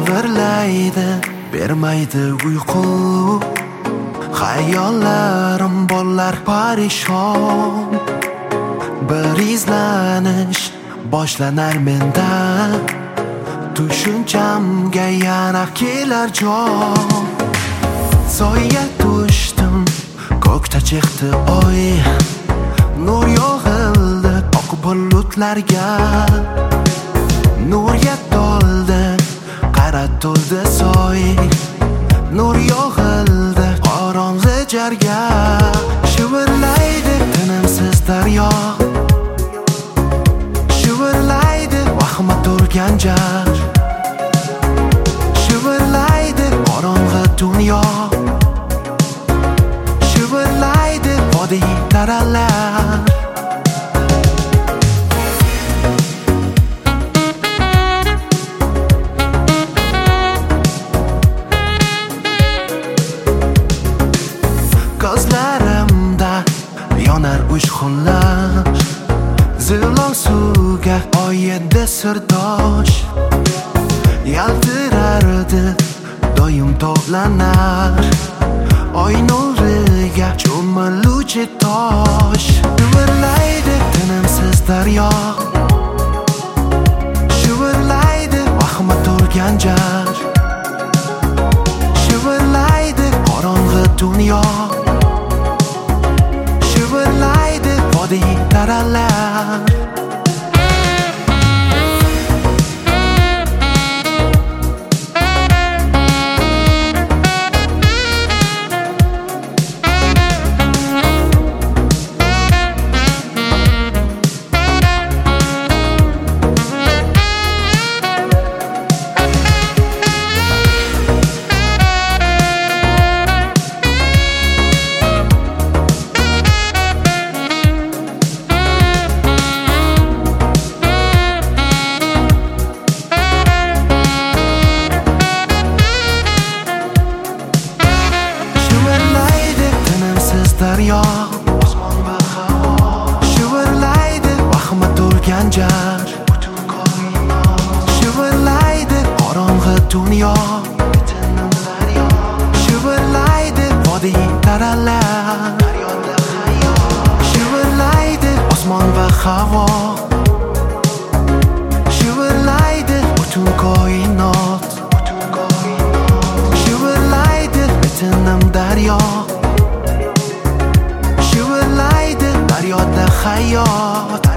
shivirlaydi, bermaydi uyqu. Hayollarim bollar parishon. Bir izlanish boshlanar menda, tushunchamga yana kelar jon. Soyga tushdim, ko'kda chiqdi oy, nur yog'ildi oq bulutlarga. Nurga to'ldi, qara to'ldi soy, nur yog'ildi qorong'i jarga. Shivirlaydi tinimsiz daryo, shivirlaydi vahma to'lgan jar. Shivirlaydi qorong'i dunyo, shivirlaydi vodiy daralar. Ko'zlarimda yonar ushqunlar, zilon suvga oyedi sirdosh. Yaltirardi doim to'planar, oy nuriga cho'miluvchi tosh. Shivirlaydi tinimsiz daryo, shivirlaydi vahma to'lgan jar. Shivirlaydi qorong'i dunyo, shivirlaydi vodiy daralar. Daryo, osmon va havo, shivirlaydi vahma to'lgan jar. Shivirlaydi qorong'i dunyo, shivirlaydi vodiy daralar. Shivirlaydi osmon va havo, shivirlaydi butun koinot. Shivirlaydi bitinim daryo, daryoda hayot.